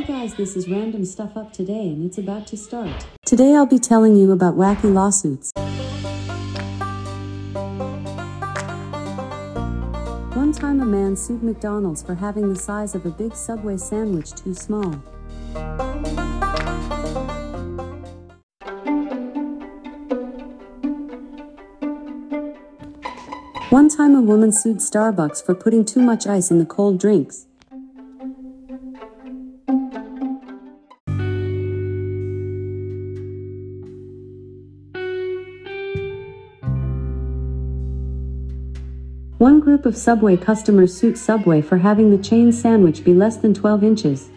Guys, this is Random Stuff Up Today and it's about to start. Today I'll be telling you about wacky lawsuits. One time a man sued McDonald's for having the size of a big Subway sandwich too small. One time a woman sued Starbucks for putting too much ice in the cold drinks. One group of Subway customers sued Subway for having the chain sandwich be less than 12 inches.